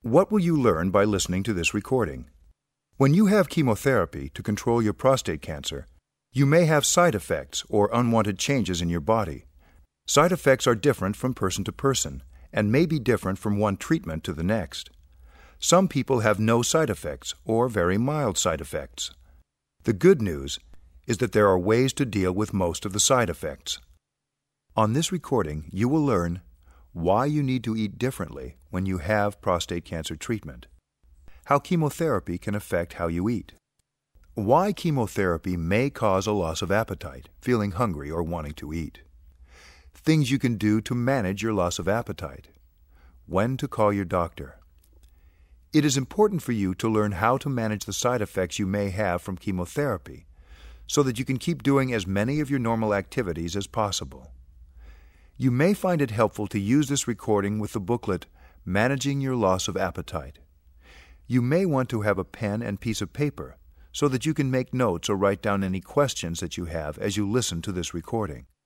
What will you learn by listening to this recording? When you have chemotherapy to control your prostate cancer, you may have side effects or unwanted changes in your body. Side effects are different from person to person and may be different from one treatment to the next. Some people have no side effects or very mild side effects. The good news is that there are ways to deal with most of the side effects. On this recording, you will learn why you need to eat differently when you have prostate cancer treatment, how chemotherapy can affect how you eat, why chemotherapy may cause a loss of appetite, feeling hungry or wanting to eat, things you can do to manage your loss of appetite, when to call your doctor. It is important for you to learn how to manage the side effects you may have from chemotherapy so that you can keep doing as many of your normal activities as possible. You may find it helpful to use this recording with the booklet, Managing Your Loss of Appetite. You may want to have a pen and piece of paper so that you can make notes or write down any questions that you have as you listen to this recording.